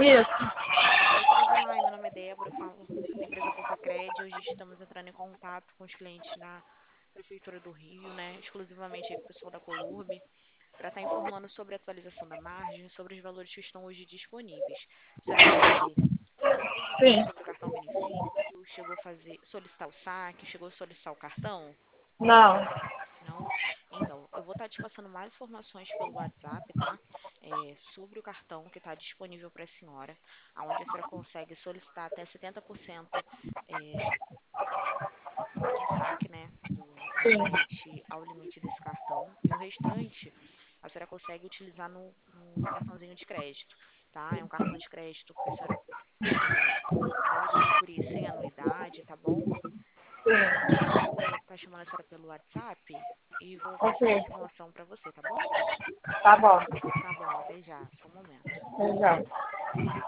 Isso. Oi, prazer, Lai. Meu nome é Débora, eu falo da empresa Portacred. Hoje estamos entrando em contato com os clientes da Prefeitura do Rio, né? Exclusivamente aí com o pessoal da Colurb, para estar informando sobre a atualização da margem, sobre os valores que estão hoje disponíveis. Será prazer? Você chegou a ouvir falar Sim. sobre o cartão benefício? Chegou a solicitar o saque? Chegou a solicitar o cartão? Não. Não? Então, eu vou estar te passando mais informações pelo WhatsApp, tá? Sobre o cartão que está disponível para a senhora, onde a senhora consegue solicitar até 70% é, de saque, né? Sim. Ao limite desse cartão. E o restante a senhora consegue utilizar no cartãozinho de crédito, tá? É um cartão de crédito que a senhora é, pode adquirir sem anuidade, tá bom? Sim. Eu vou estar chamando a senhora pelo WhatsApp e vou Ok. passar essa informação para você, tá bom? Tá bom. Tá bom, até já. Só um momento. Exato.